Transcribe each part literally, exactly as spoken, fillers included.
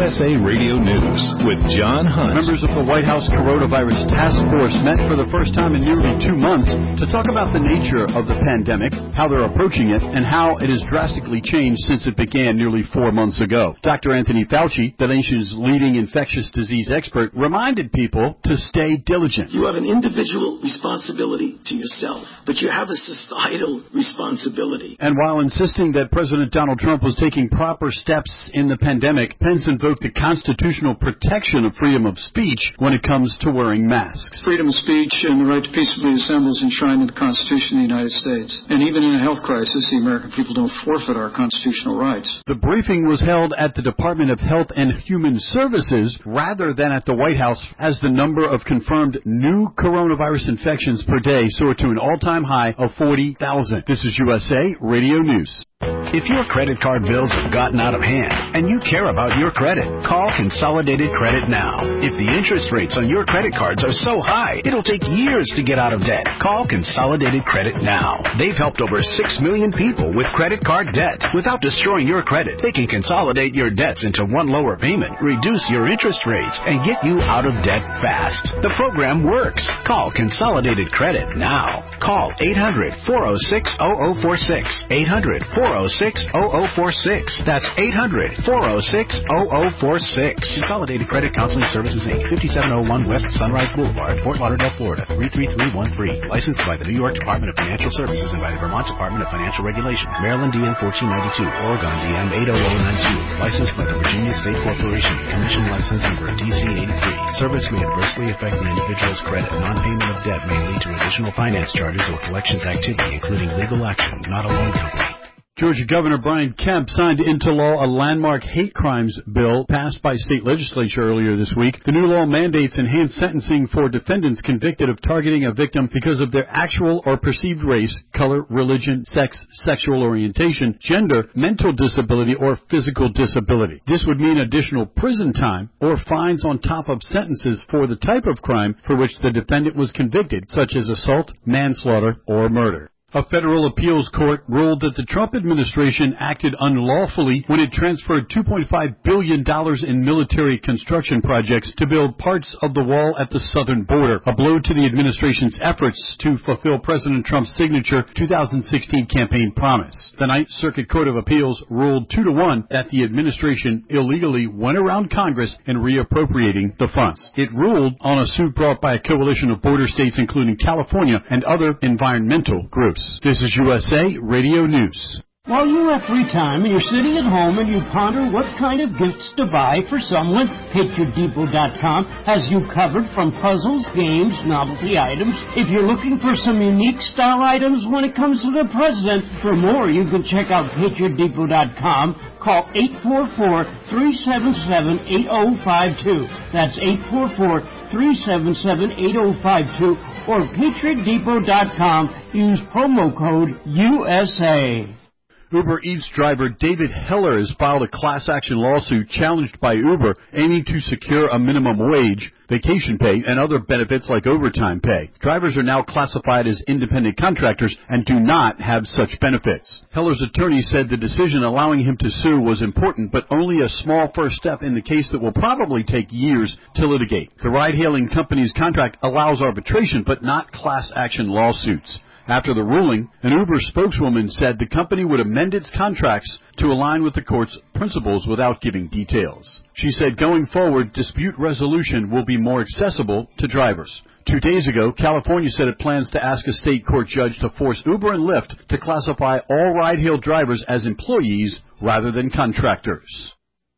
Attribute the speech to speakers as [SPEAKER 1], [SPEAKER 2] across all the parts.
[SPEAKER 1] S A Radio News with John Hunt.
[SPEAKER 2] Members of the White House Coronavirus Task Force met for the first time in nearly two months to talk about the nature of the pandemic, how they're approaching it, and how it has drastically changed since it began nearly four months ago. Doctor Anthony Fauci, the nation's leading infectious disease expert, reminded people to stay diligent.
[SPEAKER 3] You have an individual responsibility to yourself, but you have a societal responsibility.
[SPEAKER 2] And while insisting that President Donald Trump was taking proper steps in the pandemic, Pence invoked the constitutional protection of freedom of speech when it comes to wearing masks.
[SPEAKER 4] Freedom of speech and the right to peaceably assemble is enshrined in the Constitution of the United States. And even in a health crisis, the American people don't forfeit our constitutional rights.
[SPEAKER 2] The briefing was held at the Department of Health and Human Services rather than at the White House, as the number of confirmed new coronavirus infections per day soared to an all-time high of forty thousand. This is U S A Radio News.
[SPEAKER 5] If your credit card bills have gotten out of hand and you care about your credit, call Consolidated Credit now. If the interest rates on your credit cards are so high, it'll take years to get out of debt. Call Consolidated Credit now. They've helped over six million people with credit card debt. Without destroying your credit, they can consolidate your debts into one lower payment, reduce your interest rates, and get you out of debt fast. The program works. Call Consolidated Credit now. Call eight hundred, four oh six, oh oh four six. eight hundred, four oh six, oh oh four six. That's eight hundred, four oh six, oh oh four six. Consolidated Credit Counseling Services, Incorporated, fifty-seven oh one West Sunrise Boulevard, Fort Lauderdale, Florida, three three three one three. Licensed by the New York Department of Financial Services and by the Vermont Department of Financial Regulation. Maryland D M fourteen ninety-two, Oregon D M eight oh oh nine two. Licensed by the Virginia State Corporation. Commission license number D C eighty-three. Service may adversely affect an individual's credit. Non-payment of debt may lead to additional finance charges or collections activity, including legal action, not a loan company.
[SPEAKER 2] Georgia Governor Brian Kemp signed into law a landmark hate crimes bill passed by state legislature earlier this week. The new law mandates enhanced sentencing for defendants convicted of targeting a victim because of their actual or perceived race, color, religion, sex, sexual orientation, gender, mental disability, or physical disability. This would mean additional prison time or fines on top of sentences for the type of crime for which the defendant was convicted, such as assault, manslaughter, or murder. A federal appeals court ruled that the Trump administration acted unlawfully when it transferred two point five billion dollars in military construction projects to build parts of the wall at the southern border, a blow to the administration's efforts to fulfill President Trump's signature two thousand sixteen campaign promise. The Ninth Circuit Court of Appeals ruled two to one that the administration illegally went around Congress in reappropriating the funds. It ruled on a suit brought by a coalition of border states, including California and other environmental groups. This is U S A Radio News.
[SPEAKER 6] While you have free time and you're sitting at home and you ponder what kind of gifts to buy for someone, Patriot Depot dot com has you covered from puzzles, games, novelty items. If you're looking for some unique style items when it comes to the president, for more you can check out Patriot Depot dot com. Call eight four four, three seven seven, eight oh five two. That's eight four four, three seven seven, eight oh five two. Or Patriot Depot dot com. Use promo code U S A.
[SPEAKER 2] Uber Eats driver David Heller has filed a class-action lawsuit challenged by Uber, aiming to secure a minimum wage, vacation pay, and other benefits like overtime pay. Drivers are now classified as independent contractors and do not have such benefits. Heller's attorney said the decision allowing him to sue was important, but only a small first step in the case that will probably take years to litigate. The ride-hailing company's contract allows arbitration, but not class-action lawsuits. After the ruling, an Uber spokeswoman said the company would amend its contracts to align with the court's principles without giving details. She said going forward, dispute resolution will be more accessible to drivers. Two days ago, California said it plans to ask a state court judge to force Uber and Lyft to classify all ride-hail drivers as employees rather than contractors.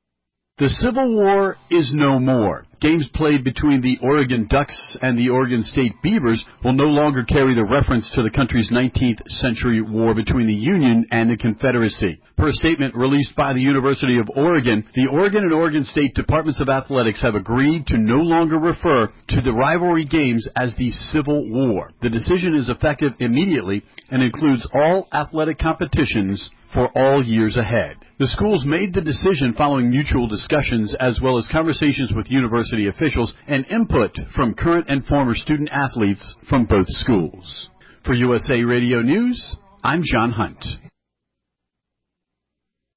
[SPEAKER 2] The Civil War is no more. Games played between the Oregon Ducks and the Oregon State Beavers will no longer carry the reference to the country's nineteenth century war between the Union and the Confederacy. Per a statement released by the University of Oregon, the Oregon and Oregon State Departments of Athletics have agreed to no longer refer to the rivalry games as the Civil War. The decision is effective immediately and includes all athletic competitions for all years ahead. The schools made the decision following mutual discussions as well as conversations with university officials and input from current and former student athletes from both schools. For U S A Radio News, I'm John Hunt.